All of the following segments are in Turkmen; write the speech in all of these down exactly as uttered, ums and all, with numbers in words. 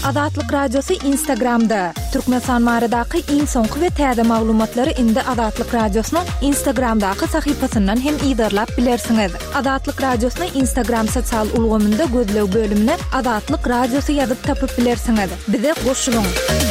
Adatlyk radiosu Instagramda. Türkmenistan maradaky iň soňky we täze maglumatlary indi Adatlyk radiosynyň Instagramdaky sahypasyndan hem ýydarlap bilersiňiz. Adatlyk radiosynyň Instagram sosial ulgamynda gözlew bölümine Adatlyk radiosu ýazyp tapyp bilersiňiz. Bize goşulyň.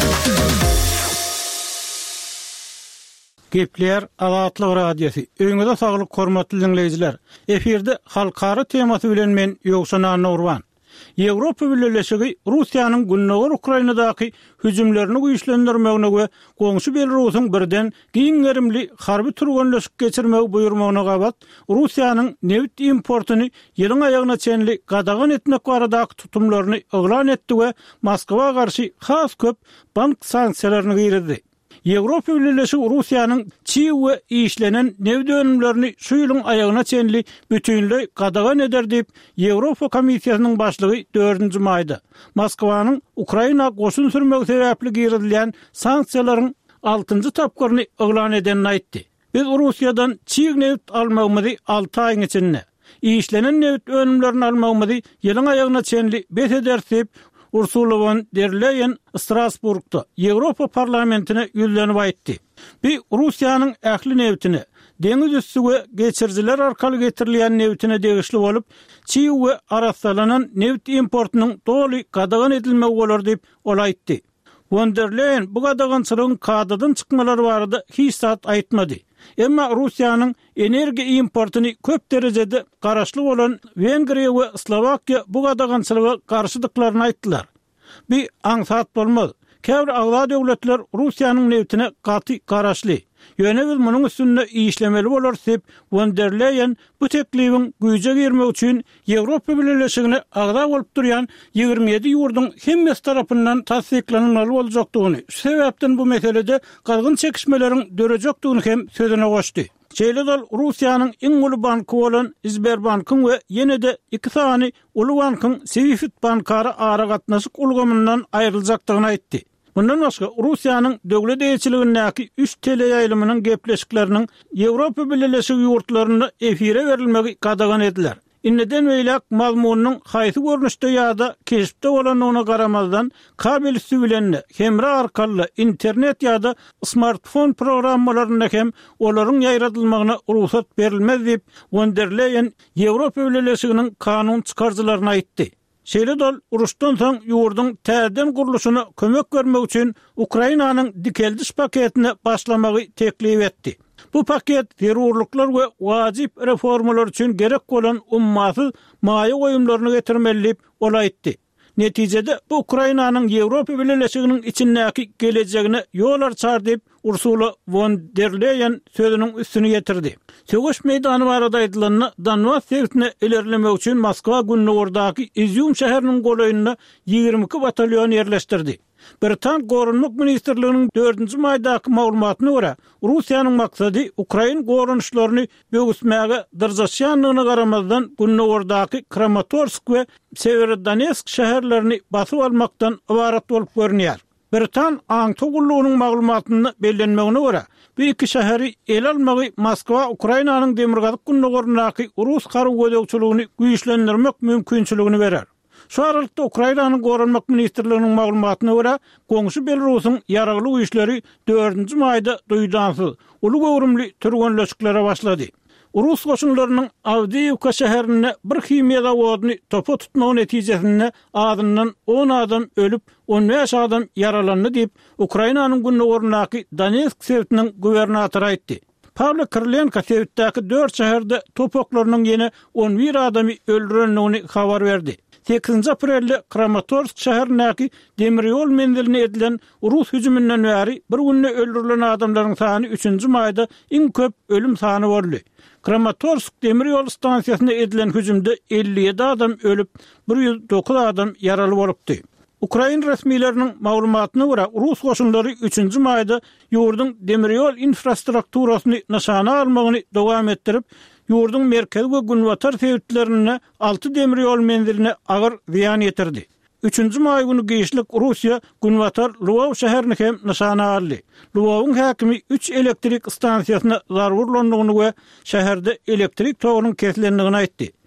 Gepler Adatlyk radiosu. Öňüňizde saglyk hormatly dinleýijiler. Eferde halkara temasy bilen men Ýogşan Nurwan. Ýewropa Birleşigi Russiýanyň Gündoğar Ukrainadaky hüjümlerini güýçlendirmegine we goňşy Belarusyň birden giňerimli harby turganlaşyk geçirmegi buýurmagyna gabat Russiýanyň neft importuny ýylyň aýagyna çenli gadagan etmek baradaky tutumlaryny oglan etdi we Moskwa garşy has köp bank sanksiýalaryny gyrdy. Ýewropa Birleşigi Russiýanyň çiý we işlenen neft önümlerini şu ýylyň aýagyna çenli bütünlüği gadagan eder diýip Ýewropa Komissiýasynyň başlygy dördünji maýda Moskwanyň Ukraina goşun sürmegi sebäpli girilýän sanksiýalaryň altynjy tapgyryny oglan edenini aýtdy. Biz Russiýadan çiý neft almagymyzy alty aýyň içinde, işlenen neft önümlerini almagymyzy ýylyň aýagyna çenli bet eder diýip Ursula von der Leyen Strasburgda Ýewropa parlamentine ýüzlenip aýtdy. Bir Russiýanyň ähli neftini deňiz üstü we geçirjiler arkaly getirilýän neftine degişli bolup, çiý we arasalanan neft importunyň doly gadagan edilmegi bolar diýip ol aýtdy. Von der Leyen bu gadagançylygyň kadadan çykmalary barada hiç zat aýtmady. Emma Russiýanyň energiýa importuny köp derejede garaşly bolan Wengriýa we Slowakiýa bu gadagançylyga garşydyklaryny aýtdylar. Bir aňsat bolmaz. Käbir agla döwletler Russiýanyň neftine gaty garaşly. Ýöne biz munyň üstünde işlemeli bolar diýip Von der Leyen bu teklibiň güýje girmek üçin Ýewropa Birleşigine agda bolup durýan ýygrimi ýedi ýurduň hemmesi tarapyndan tasdiklanmaly boljakdygyny, şu sebäpden bu meselede galgyn çekişmeleriň dörejekdigini hem sözüne goşdy. Şeýle-de Russiýanyň iň uly banky bolan Sberbankyň we ýene-de iki sany uly bankyň Swift bankary ara gatnaşyk ulgamyndan aýryljakdygyny aýtdy. Bundan başga Russiýanyň döwlet eýçiligindäki üç tele ýaýlymynyň gepleşikleriniň Ýewropa Birleşigi ýurtlaryna efire berilmegi gadagan ediler. Inneden beýlek mazmunynyň haýsy görnüşde ýa-da keşipde bolanyna garamazdan kabel üstü bilen hemra arkaly internet ýa-da smartfon programmalaryna hem olaryň ýaýratylmagyna ruhsat berilmez diýip Von der Leyen Ýewropa Birleşiginiň kanun çykarjylaryna aýtdy. Şeýle-de uruşdan soň ýurdun täzeden guruluşyna kömek bermek üçin Ukrainanyň dikeldiş paketini başlamagy teklip etdi. Bu paket terrorluklar we wajyp reformalar üçin gerek bolan ummaty maýa goýumlaryny getirmeli diýip ol aýtdy. Netijede bu Ukrainanyň Ýewropa Birleşiginiň içindäki gelejegine ýol açar diýip Ursula von der Leyen sözüniň üstüne getirdi. Sögüş meýdany barada aýdylanyny Donbas sewtine ilerlemek üçin Moskwa Gündoğardaky Izyum şäheriniň golaýyna ýygrimi iki batalyon ýerleşdirdi. Britan Gorunluk Ministrliginiň dördünji maýdaky maglumatyna görä, Russiýanyň maksady Ukraina gorunuşlaryny bögüsmäge dyrjaşýanlygyna garamazdan Gündoğardaky Kramatorsk we Severodonetsk şäherlerini basyp almakdan ibarat bolup görünýär. Britan Aňtogullugynyň maglumatyny bellenmegine görä, bu iki şäheri el almagy Moskwa Ukrainanyň demirgazyk Gündoğaryndaky Rus garry gödekçiligini güýçlendirmek mümkinçiligini berer. Şu aralykda Ukrainanyň Gorunmak Ministrliginiň maglumatyna görä, goňşy Belarusyň ýaragly güýçleri dördünji maýda duýdansyz uly gowrumly türgenleşiklere başlady. Rus goşunlarynyň Avdiivka şäherine bir himiýa zawodyny topa tutmagy netijesinde adyndan on adam ölüp on beş adam yaralandy diýip Ukrainanyň Gündoğaryndaky Donetsk sewtiniň gubernatory aýtdy. Pavlo Krylenko sewtdäki dört şäherde topoklarynyň ýene on bir adamy öldürenligini habar berdi. sekizinji aprelde Kramatorsk şäherindäki demiryol menziline edilen Rus hüjümünden bäri bir günde öldürilen adamlaryň sany üçünji maýda iň köp ölüm sany boldy. Kramatorsk demiryol stansiýasyna edilen hüjümde elli ýedi adam ölüp bir ýüz dokuz adam ýaraly bolupdy. Ukraina resmiýetleriniň maglumatyna görä, Rus goşunlary üçünji maýda ýurdun demiryol infrastrukturasyny nişana almagyny dowam etdirip, ýurdun merkezi we günwatar sewtlerine altı demiryol menziline agyr ziýan ýetirdi. üçünji maý güni geýişlik Russiýa günwatar Lwow şäherini hem nişana aldy. Lwowyň häkimi üç elektrik stansiýasyna zarurlandygyny we şäherde elektrik togynyň kesilendigini aýtdy.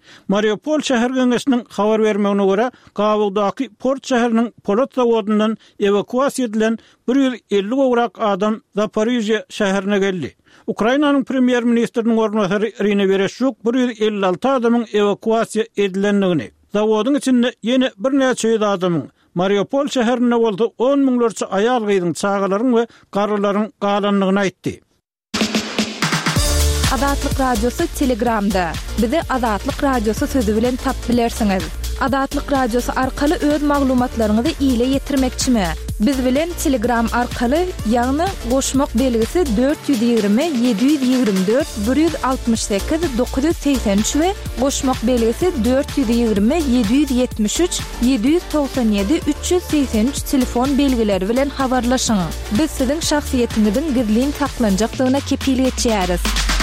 Mariupol şäher geňeşiniň habar bermegine görä, Gabugdaky port şäheriniň polat zawodundan evakuasiýa edilen bir yüz elli gowrak adam Zaporizhia şäherine geldi. Ukrainanyň premier ministriniň ornatary Irina Vereshchuk bir yüz elli alty adamyň evakuasiýa edilendigini, zawodun içinde ýene bir näçe ýüz adamyň Mariupol şäherine boldy on miňlerçe aýal gyýdyň çağalaryň we garrylaryň galanlygyny aýtdy. Adatlyk radiosu Telegramda. Bizi Adatlyk radiosu sözü bilen tap bilersiňiz. Adatlyk radiosu arkaly öz maglumatlaryňyzy ýyla ýetirmekçimi? Biz bilen Telegram arkaly ýagny goşmak belgisi dört yüz ýygrimi yedi yüz ýygrimi dört bir yüz altmış sekiz dokuz yüz seksen üç we goşmak belgisi dört yüz ýygrimi yedi yüz ýetmiş üç yedi yüz doksan ýedi üç yüz seksen üç telefon belgileri bilen habarlaşyň. Biz siziň şahsiýetiňizin gizliliğin saklanjakdygyna kepillik etýäris.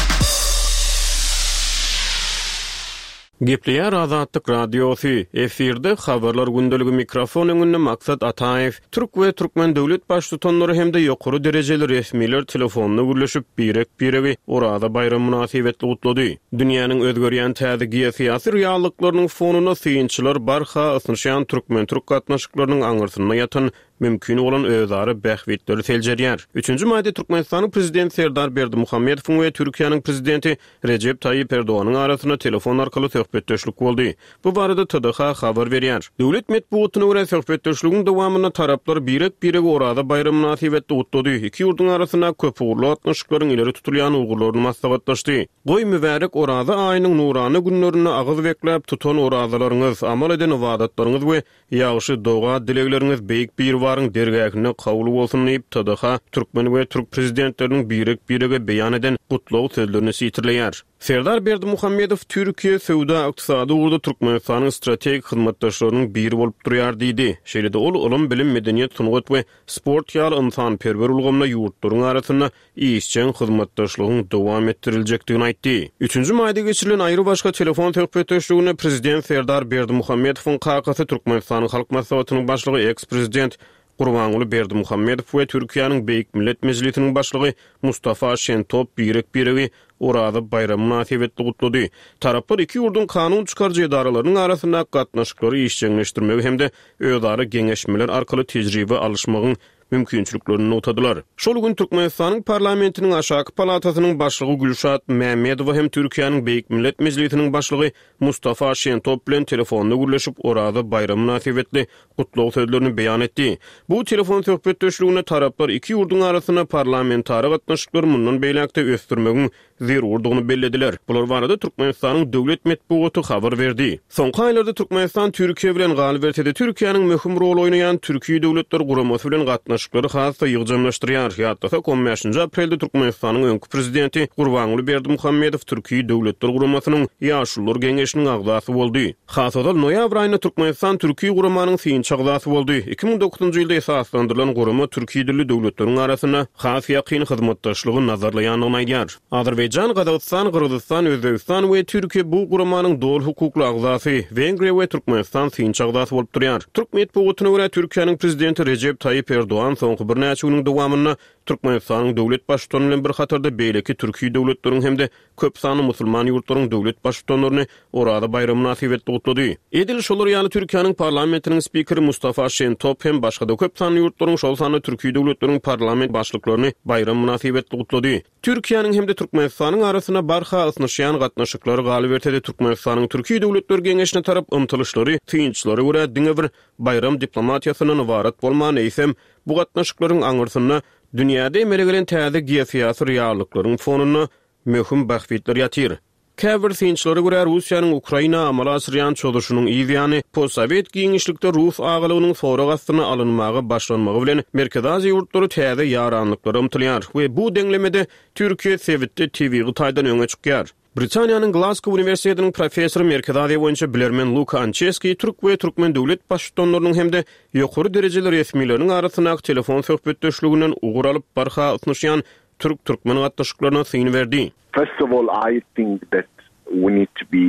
Gepleýär Azatlyk radiosu. Efirde habarlar gündəligi mikrofon öňünde Maksat Ataev, Türk we Türkmen döwlet başlyklary hemde ýokary derejeli resmiler telefonyna gürleşip birek biregi orada bayram münasibetli gutlady. Dünýäniň özgerýän täze geosyýasy reallyklarynyň fonuna syňçylar barha asynşan Türkmen Türk gatnaşyklarynyň aňyrsyna ýatan mümkin olan özarı bähwetleri seljerýär. üçünji maýda Türkmenistanyň prezidenti Serdar Berdimuhammedow we Türkiýanyň prezidenti Recep Tayyip Erdoğanyň arasyna telefon arkaly söhbetdeşlik boldy. Bu barada T D H habar berýär. Döwlet medeniýetine görä söhbetdeşligiň dowamyna taraplar birek biregi orada bayram münasibetli gutlady. Iki ýurdun arasyna köp uğurlu atnaşyklaryň ileri tutulýan ugurlaryny maslahatlaşdy. Goý mübarek orada aýynyň nurany günlerine agyz bekläp tutan oradalaryňyz, amal eden ibadatlaryňyz we ýagşy doga dilekleriniz beýik bir waryň dergähine kabul bolsun diýip T D H Türkmen we Türk prezidentleriniň birek birege beýan eden gutlaw sözlerini sitirleýär. Serdar Berdimuhammedow Türkiýe sowda ykdysady urda Türkmenistanyň strategik hyzmatdaşlarynyň biri bolup durýar diýdi. Şeýle-de ol ulum bilim, medeniýet, sungat we sport ýaly insan perwer ulgamna ýurtlaryň arasyna işçiň hyzmatdaşlygyň dowam etdirilejekdigini aýtdy. üçünji maýda geçirilen aýry başga telefon söhbetdeşligine prezident Serdar Berdimuhammedowyň kakasy Türkmenistanyň halk maslahatynyň başlygy eks-prezident Gurbanuly Berdimuhammedow we Türkiýanyň Beýik Millet Mejlisiniň başlygy Mustafa Şentop birek biregi orada bayram münasibetli gutlady. Taraplar iki ýurdun kanun çykarjy edaralarynyň arasyna gatnaşyklary işçiňleşdirmegi hemde özara geňeşmeler arkaly tejribe alışmagyň mümkinçiliklerini notadylar. Şol gün Türkmenistanyň parlamentiniň aşaky palatasynyň başlygy Gülşat Mämedow hem Türkiýanyň Beýik Millet Mejlisiniň başlygy Mustafa Şentop bilen telefonyna gürleşip orada bayram münasibetli gutlaw sözlerini beýan etdi. Bu telefon söhbetdeşligine taraplar iki ýurdun arasyna parlamentary gatnaşyklary mundan beýlekde ösdürmegiň zerurdugyny bellediler. Bular barada Türkmenistanyň döwlet medeniýeti habar berdi. Soňky aýlarda Türkmenistan Türkiýe bilen galibiyetde Türkiýanyň möhüm rol oýnaýan Türkiýe döwletleri guramasy bilen gatnaşyklary hasy ýygjamlaşdyrýar. Ýa-da on beşinji aprelde Türkmenistanyň öňkü prezidenti Gurbanuly Berdimuhammedow Türkiýe döwletleri guramasynyň ýaşullar geňeşiniň agdasy boldy. Hasada noýabr aýynda Türkmenistan Türkiýe guramanynyň syňçy agdasy boldy. iki ming dokuzunji ýylda esaslandyrylan gurama Türkiýe dilli döwletleriň arasyna has ýakyn hyzmatdaşlygy nazarlaýanyny aýdýar. Azerbaýjan, Gazakistan, Gürjistan, Özbegistan we Türkiýe bu guramanyň dol hukukly agdasy, Wengriýa we Türkmenistan syňçy agdasy bolup durýar. Türk medeniýetine görä Türkiýanyň prezidenti Recep Tayyip Erdoğan soňky bir näçe ýylyň dowamyna Türkmenistanyň döwlet başlyklary bilen bir hatarda beýleki Türkiýe döwletleriň hemde köp sany musulman ýurtlaryň döwlet başlyklaryny orada bayram münasibetli gutlady. Edil şolar ýaly Türkiýanyň parlamentiniň spikeri Mustafa Şentop hem başga da köp sany ýurtlaryň şol sany Türkiýe döwletleriň parlament başlyklaryny bayram münasibetli gutlady. Türkiýanyň hemde Türkmenistanyň arasyna barha asynşan gatnaşyklary galibiyetde Türkmenistanyň Türkiýe döwletleri geňeşine tarap ymtylşlary, tyňçylary görä diňe bir bayram diplomatiýasynyň ibarat bolman eýsem bu gatnaşyklaryň aňyrsyna dünýäde emele gelen täze geosyýasy reallyklaryň fonuna möhüm bähwetler ýatyr. Käbir syňçylary görä Russiýanyň Ukraina amala asyrýan çöldürüşiniň ýygyny postsowet giňişlikde Rus agalygynyň sorak astyna alynmagy başlanmagy bilen Merkez Aziýa ýurtlary täze ýaranlyklary ymtylýar we bu deňlemede Türkiýe Sewitde T V Gutaýdan öňe çykýar. Britaniýanyň Glasgow Uniwersitetiniň professory Merkez Aziýa boýunça bilermen Luka Ancheski Türk we Türkmen döwlet başlyklarynyň hemde ýokary derejeli resmileriniň arasyna telefon söhbetdeşliginden ugur alyp barha atnaşýan Türk Türkmen gatnaşyklaryna syň berdi. First of all, I think that we need to be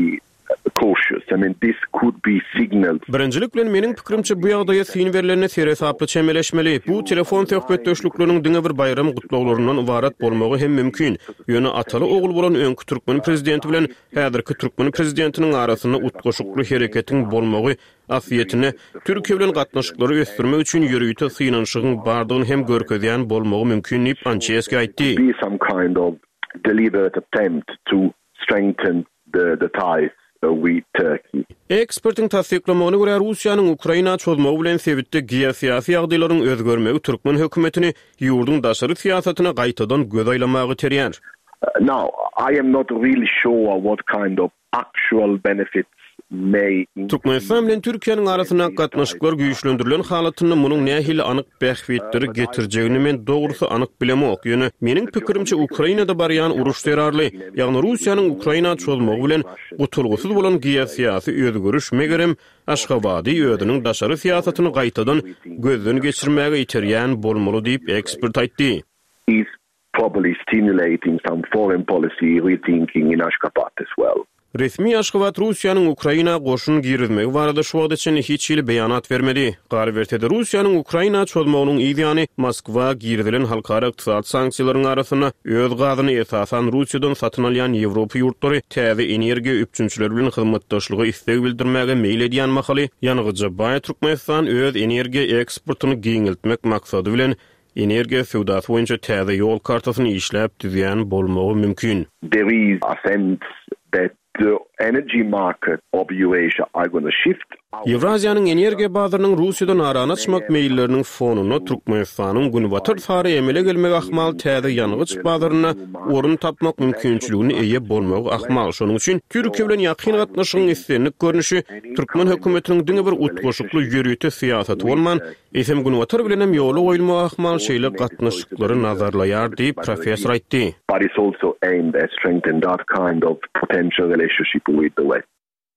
cautious. I mean, this could be signals. Birinjilik bilen meniň pikirimçe bu ýagdaýa syn berilerine seresaply çemeleşmeli. Bu telefon söhbetdeşlikleriniň diňe bir bayram gutlawlaryndan ibarat bolmagy hem mümkin. Ýöne ataly ogul bolan öňkü Türkmen prezidenti bilen häzirki Türkmen prezidentiniň arasynda utgoşukly hereketiň bolmagy afiýetini Türkiýe bilen gatnaşyklary ösdürmek üçin ýürüýte synanşygyň bardygyny hem görkezýän bolmagy mümkin diýip Ançeski aýtdy. Be some kind of deliberate attempt to strengthen the the ties with Turkey. Ekspertiň tasdiklamagyna görä Russiýanyň Ukraina çözmegi bilen sebitde geosiýasy ýagdaýlaryň özgörmegi Türkmen hökümetini ýurduň daşary siýasatyna gaýtadan göz aýlamagy terýär. Now, I am not really sure what kind of actual benefits may Türkmenistan bilen Türkiýanyň arasyna gatnaşyklar güýçlendirilen halatyny munyň nähili anyk bähwetleri getirjegini men dogrusu anyk bilemok. Ýöne meniň pikirimçe Ukrainada barýan uruş terarly, ýagny Russiýanyň Ukraina çözmegi bilen gutulgusuz bolan geosiýasy özgörüş megerem Aşgabaty ýödüniň daşary siýasatyny gaýtadan gözden geçirmäge iterýän bolmaly diýip ekspert aýtdy. Is probably stimulating some foreign policy rethinking in Ashgabat as well. Resmi Aşgabat Russiýanyň Ukraina goşun girizmegi barada şu wagtda çyn hiç ýyl beýanat bermedi. Garwertede Russiýanyň Ukraina çözmeginiň ýa-ni Moskwa girdilen halkara ykdysat sanksiýalaryň arasyna öz gazyny esasan Russiýadan satyn alýan Ýewropa ýurtlary täze energiýa üpçünçileri bilen hyzmatdaşlygy istek bildirmäge meýil edýän mahaly ýanygyja baý Türkmenistan öz energiýa eksportyny giňiltmek maksady bilen energiýa sowdasy boýunça täze ýol kartasyny işläp düzýän bolmagy mümkin. There is a sense that the energy market of Eurasia are going to shift. Ýewraziýanyň energiýa bazarynyň Russiýadan arana açmak meýilleriniň fonuny Türkmenistanyň günwatar sary emele gelmek ahmal täze ýanygyç bazaryna orun tapmak mümkinçiligini eýe bolmagy ahmal. Şonuň üçin Türkiýe bilen ýakyn gatnaşygyň islenlik görnüşi Türkmen hökümetiniň diňe bir utgoşukly ýürüýte siýasaty bolman, esem günwatar bilen hem ýoly goýulmagy ahmal şeýle gatnaşyklary nazarlaýar diýip professor aýtdy. But it's also aimed at strengthening that kind of potential relationship with the West.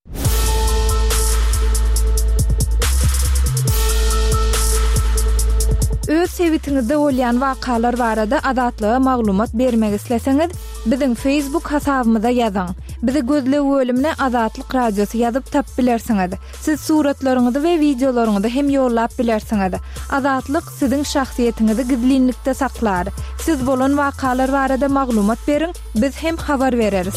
Öz sebitiňizde bolýan wakalar barada adatlyga maglumat bermek isleseňiz, biziň Facebook hasabymyza ýazyň. Bizi gözle bölümine Azatlyk Radiosu ýazyp tap bilersiňiz. Siz suratlaryňyzy we videolaryňyzy hem ýollap bilersiňiz. Azatlyk siziň şahsiýetiňizi gizlinlikde saklar. Siz bolan wakalar barada maglumat beriň, biz hem habar bereriz.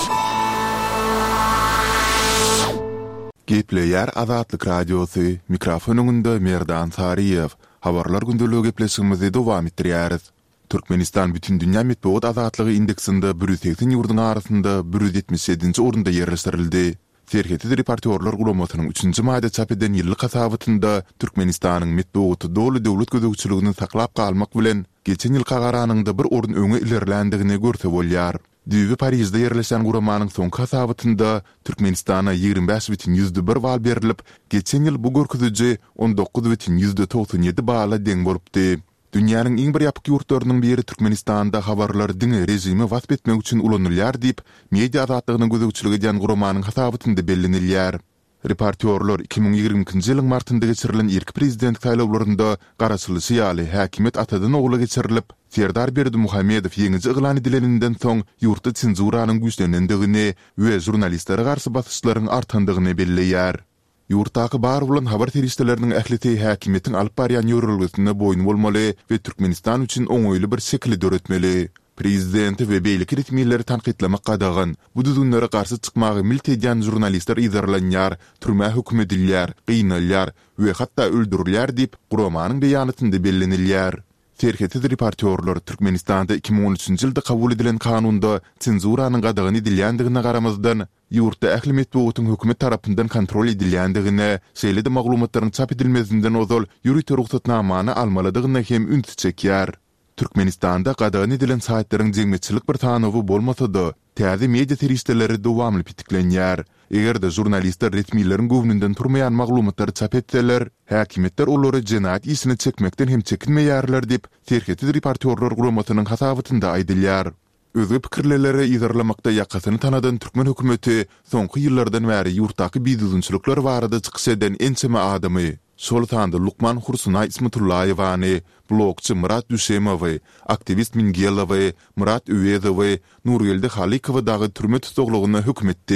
Gepleýär Azatlyk Radiosu, mikrofonunda Merdan Sariýew. Habarlar gündölügi gepleşigimizi dowam etdirýäris. Türkmenistan bütün dünýä medeniýet azatlygy indeksinde bir yüz seksen ýurdun arasynda bir yüz ýetmiş ýedinji orunda ýerleşdirildi. Serheti reporterler gulamatynyň üçünji maýda çap eden ýyllyk hasabatynda Türkmenistanyň medeniýeti dowly döwlet gödekçiligini saklap galmak bilen geçen ýyl gagaranyňda bir orun öňe ilerlendigini görse bolýar. Düýbi Parisde ýerleşen guramanyň soňky hasabatynda Türkmenistana ýygrimi beş бүтүн yüzde bir bal berilip, geçen ýyl bu görkeziji on dokuz бүтүn yüzde togsany ýedi bala deň bolupdy. Dünýäniň iň bir ýapyk ýurtlarynyň biri Türkmenistanda habarlar diňe rejimi wasp etmek üçin ulanylýar diýip media azatlygynyň gözegçiligi diýen guramanyň hasabatynda bellenilýär. Reporterler iki bin ýigrimiki ýylyň martynda geçirilen ilk prezident saýlawlarynda garaçyly ýaly häkimet atadan ogly geçirilip, Serdar Berdimuhammedow ýeňiji yglan edileninden soň ýurtda senzuranyň güýçlenendigini we jurnalistlere garşy basyşlaryň artandygyny belleýär. Ýurtdaky bar bolan habar teristleriniň ähleti häkimetiň alyp barýan ýörelgeçine boýun bolmaly we Türkmenistan üçin oňoýly bir şekilde döretmeli. Prezidenti we beýlik ritmileri tanqidlemek gadagan, bu düzünlere garşy çykmagy milt edýän jurnalistler izarlanýar, türme hüküm edilýär, gynalýar we hatda öldürilýär diýip guramanyň beýanatynda bellenilýär. Serheti reporterler Türkmenistanda iki bin on üçinji ýylda kabul edilen kanunda senzuranyň gadagyny edilýändigine garamazdan ýurtda ähli medeniýetiň hökümet tarapyndan kontrol edilýändigine, şeýle de maglumatlaryň çap edilmezinden ozal ýürüýte ruhsatnamany almalydygyna hem üns çekýär. Türkmenistanda gadagyny edilen saatlaryň jeňmeçilik bir tanawy bolmasa-da, täze media teristleri dowamly pitiklenýär. Eger-de jurnalistler retmileriň gownunden turmaýan maglumatlary çap etseler, häkimetler olary jenaýat isini çekmekden hem çekinmeýärler diýip serheti reporterler guramatynyň hasabatynda aýdylýar. Özü pikirlelere ýazarlamakda ýakasyny tanadan Türkmen hökümeti soňky ýyllardan bäri ýurtdaky biýdüzünçilikler barada çykyş eden ençeme adamy, Şoltanda Lukman Hursunay Ismatullayevany, blogçy Murat Düşemowy, aktivist Mingelowy, Murat Üwezowy, Nurgelde Halikowy dagy türme tutuglygyna hükmetdi.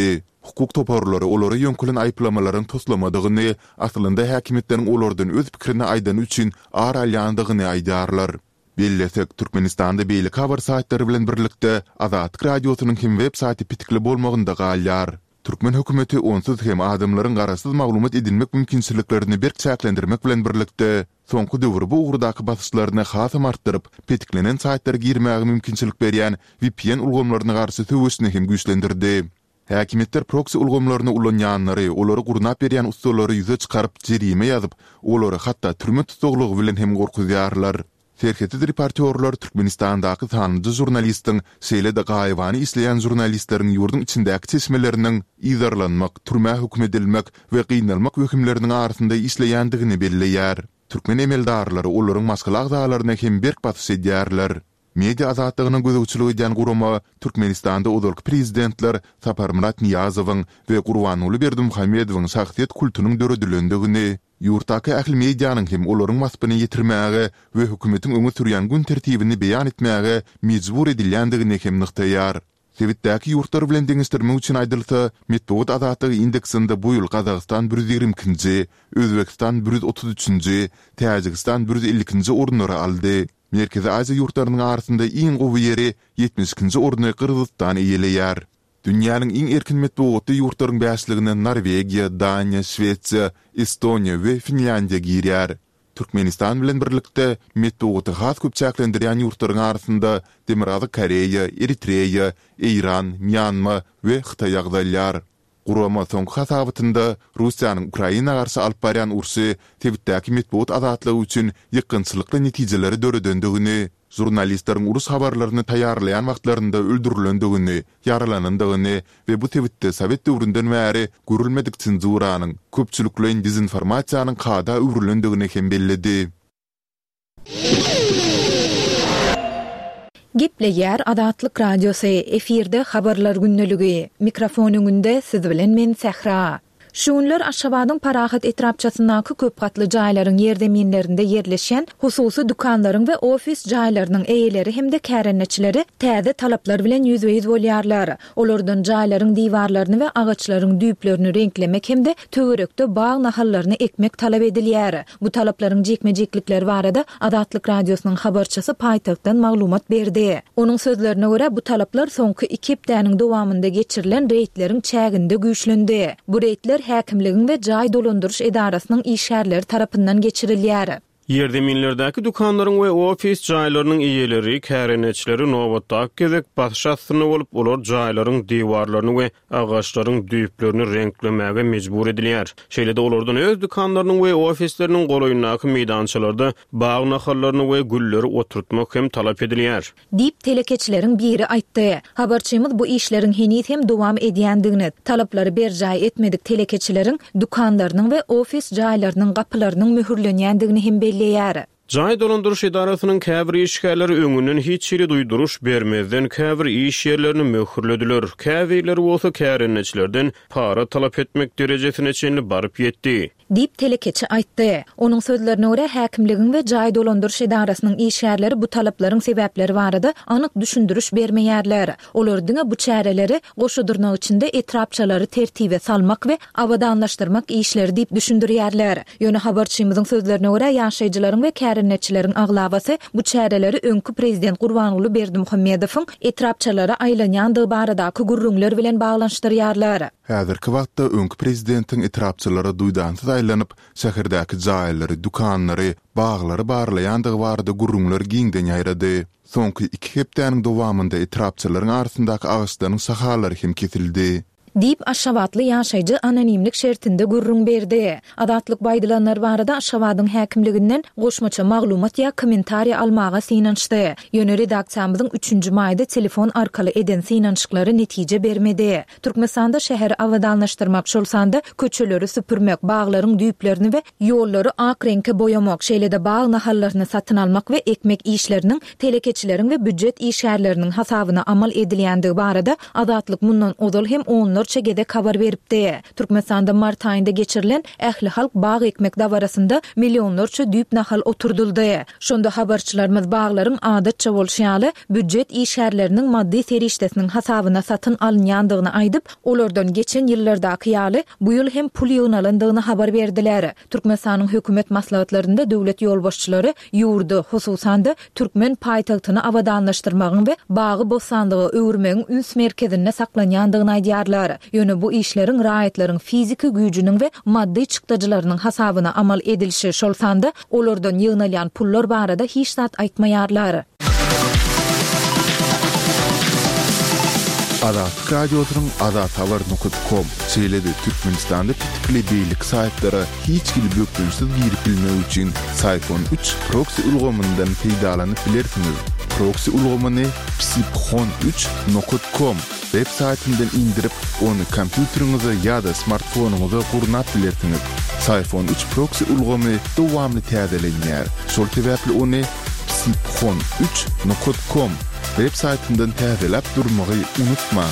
hukuk toparlary olary ýönkülen aýplamalaryň toslamadygyny, aslynda häkimetlerin olardan öz pikirini aýdan üçin ar alýandygyny aýdarlar. Bellesek Türkmenistanda beýle habar saýtlary bilen birlikde Azatlyk radiosynyň hem web saýty pitikli bolmagynda galýar. Türkmen hökümeti onsuz hem adamlaryň garasyz maglumat edilmek mümkinçiliklerini berk çäklendirmek bilen birlikde soňky döwür bu ugurdaky basyşlaryny hasam artdyryp, petiklenen saýtlara girmäge mümkinçilik berýän V P N ulgamlaryna garşy töwüşni hem güýçlendirdi. Häkimetler proxy ulgamlaryny ulanýanlary, olary gurnap berýän ustallary ýüze çykaryp jerime ýazyp, olary hatda türme tutuglygy bilen hem gorkuýarlar. Serheti reportyorlar Türkmenistandaky tanyndy jurnalistiň Seylede Gaýwany isleýän jurnalistlaryň ýurdun içindäki çeşmeleriniň ýazarlanmak, türme hukm edilmek we gynalmak hökümleriniň arasynda isleýändigini belleýär. Türkmen emeldarlary olaryň maskala agzalaryna hem berk batys edýärler. Media azatlygynyň gözegçiligi edýän gurama Türkmenistanda odalky prezidentler Saparmurat Niyazowyň we Gurbanuly Berdimuhammedowyň şahsiýet kultunyň döredilendigi, ýurtdaky ähli medianyň hem olaryň masbyny ýetirmäge we hökümetiň öňe sürýän gün tertibini beýan etmäge mejbur edilýändigini hem nyktaýar. Sebitdäki ýurtlar bilen deňişdirmek üçin aýdylsa, Medeniýet azatlygy indeksinde bu ýyl Gazagystan bir yüz ýigriminkinji, Özbekistan bir yüz otuz üçinji, Täjikistan bir yüz ellikinji ornlary aldy. Merkezi Aziýa ýurtlarynyň arasynda iň gowy ýeri ýetmişinji orny Kyrgyzstan eýeleýär. Dünýäniň iň erkin medeniýetli ýurtlaryň bäşligine Norwegiýa, Daniýa, Şwetsiýa, Estoniýa we Finlandiýa girýär. Türkmenistan bilen birlikde medeniýeti has köp çäklendirýän ýurtlaryň arasynda Demirady Koreýa, Eritreýa, Iran, Myanma we Hytaý agdalýar. Gurama soňky hasabatynda Russiýanyň Ukraina garşy alyp barýan ursy Twitter'däki medeniýet azatlygy üçin ýykynçylykly netijeleri döredendigini, jurnalistlaryň urus habarlaryny taýýarlaýan wagtlarynda öldürilendigini, yaralanandygyny we bu Twitter'de Sowet döwründen bäri görülmedik senzuranyň, köpçülikleň dezinformasiýanyň kada öwrülendigini hem belledi. Gepleýär Azatlyk radiosy efirde habarlar günneligi. Mikrofonyňynda siz bilen men Sähra. Şuunlar Aşgabatyň Parahat etrapçasyndaky köp gatly jaýlaryň ýerdeminlerinde ýerleşen hususy dukanlaryň we ofis jaýlarynyň eýeleri hemde kärenneçileri täze talaplar bilen ýüzbeýiz bolýarlar. Olardan jaýlaryň diwarlaryny we agaçlaryň düýplerini renklemek hemde töwerekde bağ nahallaryny ekmek talap edilýär. Bu talaplaryň jekmejeklikleri barada Azatlyk radiosynyň habarçysy paýtagtdan maglumat berdi. Onuň sözlerine görä bu talaplar soňky iki hepdäniň dowamynda geçirilen reýtleriň çäginde güýçlendi. Bu reýtler häkimligiň we jaý dolandyryş edarasynyň işgärleri tarapyndan geçirilýär. Ýerdeminlerdäki dukanlaryň we ofis jaýlarynyň eýeleri, kärenneçileri nowatda gezek başşasyny bolup, olar jaýlaryň diwarlaryny we agaçlaryň düýplerini renklemege mejbur edilýär. Şeýle-de olardan öz dukanlarynyň we ofisleriniň goloýundaky meýdançalarda baý nahallaryny we gülleri oturtmak hem talap edilýär. Dip telekeçileriň biri aýtdy. Habarçymyz bu işleriň henüz hem dowam edýändigini, talaplary berjaý etmedik telekeçileriň dukanlarynyň we ofis jaýlarynyň gapylarynyň möhürlenýändigini hem belleýär. Jaý dolandyryş edarasynyň käbir işgärleri öňünden hiç ýeri duýduruş bermezden käbir iş ýerlerini möhürlediler. Käbirleri bolsa kärenneçilerden para talap etmek derejesine çenli baryp ýetdi. Dip telekeçi aýtdy. Onuň sözlerine görä häkimligiň we jaý dolandyryş edarasynyň işgärleri bu talaplaryň sebäpleri barada anyk düşündürüş bermeýärler. Olaryň bu çäreleri goşudurnak içinde etrapçalary tertibe salmak we awadanlaşdyrmak işleri dip düşündirýärler. Ýöne habarçymyzyň sözlerine görä ýaşaýjylaryň we kärenneçileriň aglabasy bu çäreleri öňkü prezident Gurbanuly Berdimuhammedowyň etrapçalary aýlanýandygy baradaky gurrunlar bilen baglanşdyrýarlar. Häzirki wagtda öňkü prezidentiň etrapçylary duýdansyz aýlanyp, şäherdäki jaýlary, dukanlary, baglary barlaýandygy barada gurrunlar giňden ýaýrady. Soňky iki hepdäniň dowamynda etrapçylaryň arasyndaky agaçlaryň sahalary hem kesildi. Dip Aşgabatly ýaşaýjy anonimlik şertinde gurrun berdi. Azatlyk baýdylanlar barada Aşgabatyň häkimliginden goşmaça maglumat ýa kommentariýa almaga synançdy. Ýöne redaksiýamyzyň üçünji maýda telefon arkaly eden synançyklary netije bermedi. Türkmenistanda şäheri awadanlaşdyrmak şolsanda köçeleri süpürmek, baglaryň düýplerini we ýollary ak reňke boýamak, şeýle-de bağ nahallaryny satyn almak we ekmek işleriniň, telekeçileriň we büdjet işgärleriniň hasabyna amal edilýändigi barada Azatlyk mundan ozal hem onlar milyonlarça gedek habar beripdi. Türkmenistanda mart aýynda geçirilen ähli halk bağ ekmek dawarasynda milyonlarça düýp nahal oturduldy. Şonda habarçylarymyz baglaryň adatça bolşýaly büdjet işgärleriniň maddi serişdesiniň hasabyna satyn alınýandygyny aýdyp, olardan geçen ýyllardaky ýaly bu ýyl hem pul ýygnalandygyny habar berdiler. Türkmenistanyň hökümet maslahatlarynda döwlet ýolbaşçylary ýurdu, hususan da Türkmen paýtagtyny awadanlaşdyrmagyň we bagy bosandygy öwürmegiň üns merkezinde saklanýandygyny aýdýarlar. Ýöne bu işleriň raýatlaryň fiziki güýjüniň we maddi çykdyjylarynyň hasabyna amal edilişi şolsanda olardan ýygnalan pullar barada hiç zat aýtmaýarlar. Azat radiosynyň azat habar nokta com seýledi Türkmenistanda pitikli beýlik saýtlary hiç gil bökünsiz girip bilmek üçin Sayfon üç proxy ulgamyndan peýdalanyp bilersiňiz. Proxy ulgamyny psipxon üç nokta com web saýtyndan indirip onu kompýuteriňize ýa-da smartfonuňyza gurnap bilersiňiz. Sayfon üç proxy ulgamy dowamly täzelenýär. Şol sebäpli onu psipxon üç nokta com web saýtyndan täzelep durmagy unutma.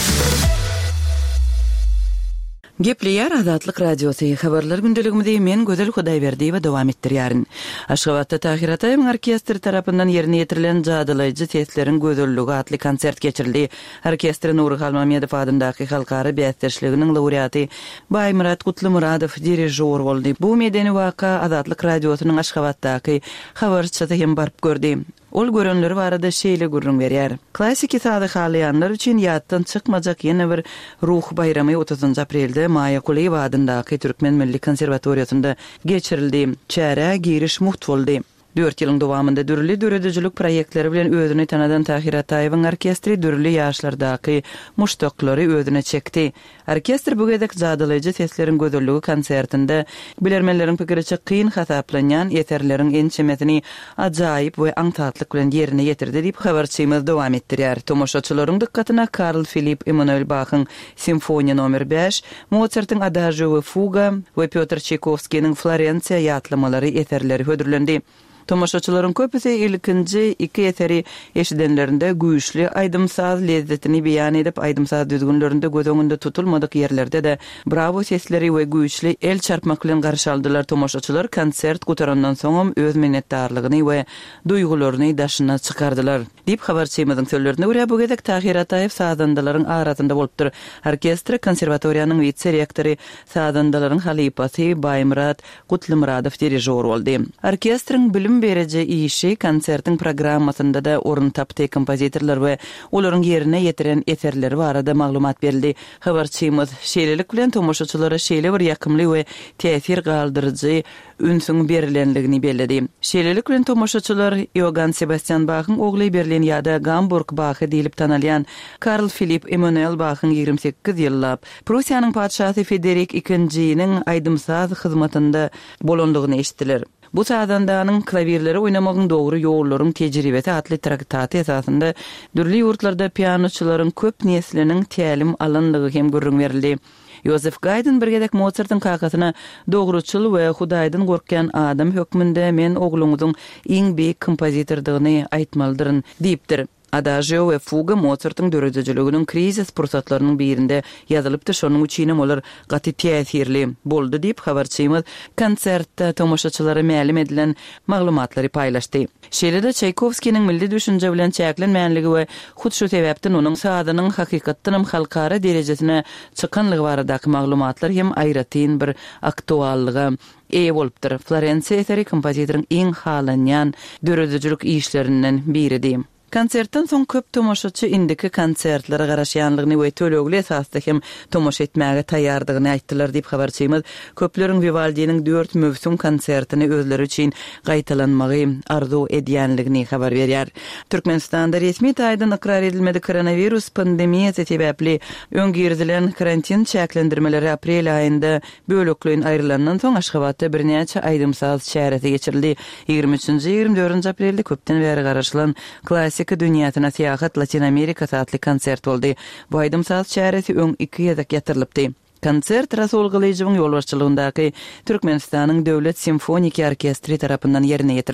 Gepleýär Azatlyk radiosu habarlar gündeligimizde men Gözel Hudaýberdi we dowam etdirýärin. Aşgabatda Tahirat Aýyň orkestri tarapyndan ýerine ýetirilen jadylaýjy sesleriň gözelligi atly konsert geçirildi. Orkestri Nurhan Mamedow adyndaky halkary bästirçiliginiň laureaty Baýmurat Gutlumuradow dirijor boldy. Bu medeni waka Azatlyk radiosynyň Aşgabatdaky habarçysy hem barp gördi. Ol görenleri barada şeýle gurrun berýär. Klassik sady halyanlar üçin ýatdan çykmajak ýene bir ruh bayramy otuzynjy aprelde Maya Kuleýew adyndaky Türkmen Milli Konserwatoriýasynda geçirildi. Çäre giriş muht boldy. dört ýylyň dowamında dürli döredicilik proýektleri bilen özüni tanadan Tahirat Aýyň orkestri dürli ýaşlardaky muştaklary özüne çekdi. Orkestr bu gedek jadylaýjy sesleriň gözelligi konsertinde bilermenleriň pikiriçe kyn hasaplanýan ýeterleriň ençemetini ajaýyp we aňtatlyk bilen ýerine ýetirdi diýip habarçymyz dowam etdirýär. Tomoşaçylaryň dikkatyna Karl Philipp Emanuel Bach'yň Simfoniya nomer beş, Mozart'yň Adagio we Fuga we Pyotr Çaykovskiýiň Florensiya ýatlamalary ýeterleri hödürlendi. Tomoşaçylaryň köpüsi ilkinji iki eteri eşidenlerinde güýçli aýdymsaz lezzetini beýan edip aýdymsaz düzgünlerinde göz öňünde tutulmadyk ýerlerde de bravo sesleri we güýçli el çarpmak bilen garşy aldylar. Tomoşaçylar konsert gutarandan soňam öz minnetdarlygyny we duýgularyny daşyna çykardylar diýip habarçymyzyň sözlerine görä bu gedek Tahirat Aýyň sadandalyryň arasynda bolupdyr. Orkestr konserwatoriýanyň witse-rektory sadandalyryň halypasy Baýmurat Gutlumuradow dirijor boldy. Orkestriň bilim beriji işi konsertin programmasynda da orun tapdy. Kompozitorlar we olaryň ýerine ýetiren eserleri barada maglumat berildi. Habarçymyz şeýlelik bilen tomoşaçylara şeýle bir ýakymly we täsir galdyrjy ünsüň berilenligini belledi. Şeýlelik bilen tomoşaçylar Johann Sebastian Bach'yň ogly Berlin ýa-da Gamburg Bach'y diýilip tanalýan Karl Philipp Emanuel Bach'yň ýigrimä sekiz ýyllap Prussiýanyň padşahy Frederik ikinjiňiň aýdymsaz hyzmatynda bolandygyny eşitdiler. Bu sadandanyň klavirleri oýnamagyň dogry ýollaryň tejribesi atly traktaty esasında dürli ýurtlarda pianoçylaryň köp nesliniň tälim alandygy hem görüň berildi. Joseph Haydn bir gedek Mozart'yň kakasyna dogruçyl we Hudaýdan gorkýan adam hökmünde men ogluňyzyň iň beýik kompozitordygyny aýtmalydyr diýipdir. Adagio we Fuga Mozart'yň dörediciliginiň krizis pursatlarynyň birinde ýazylypdy. Şonuň üçin olar gaty täsirli boldy diýip habarçymyz konsertde tomoşaçylara mälim edilen maglumatlary paýlaşdy. Şeýle-de Çaykovskiýiň milli düşünje bilen çäklenmänligi we hut şu sebäpden onuň sadynyň hakykatdan halkara derejesine çykanlygy baradaky maglumatlar hem aýratyn bir aktuallyga eýe bolupdyr. Florensiya eseri kompozitoryň iň halanýan döredicilik işlerinden biridir. Konsertden soň köp tomoşaçy indiki konsertlere garaşýanlygyny we tölegli esasda hem tomoşa etmäge taýýardygyny aýtdylar diýip habarçymyz. Köpleriň Vivaldi'niň dört mövsüm konsertini özleri üçin gaýtalanmagy arzu edýänligini habar berýär. Türkmenistanda resmi taýdan ikrar edilmedi koronavirus pandemiýasy sebäpli öňgirdilen karantin çäklendirmeleri aprel aýynda bölekliň aýrylandan soň Aşgabatda bir näçe aýdymsaz çäresi geçirildi. ýygrimi üçinji ýygrimi dördünji aprelde köpden bäri garaşylan klassik dünýäsine seýahat Latin Amerika satly konsert boldy. Bu aýdymsaz çäresi öň iki ýazak ýatyrylypdy. Konsert Rasul Galyjewiň ýolbaşçylygyndaky Türkmenistanyň Döwlet Simfonik Orkestri tarapyndan ýerine ýetirildi.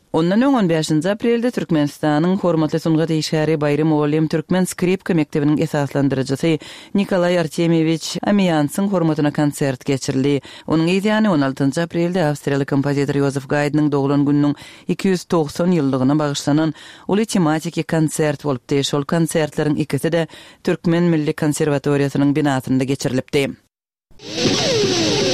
Ondan on beşinji aprelde Türkmenistanyň hormatly sungat işgäri Bayram Oglem Türkmen skripka mektebiniň esaslandyrjysy Nikolay Artemyevich Amyansyň hormatyna konsert geçirildi. Onuň ýa-ni on altynjy aprelde Awstriýaly kompozitor Josef Haydnyň doglan gününiň iki yüz doksan ýyldygyna bagyşlanan uly tematik konsert bolupdy. Şol konsertleriň ikisi de Türkmen Milli Konserwatoriýasynyň binasynda geçirilipdi.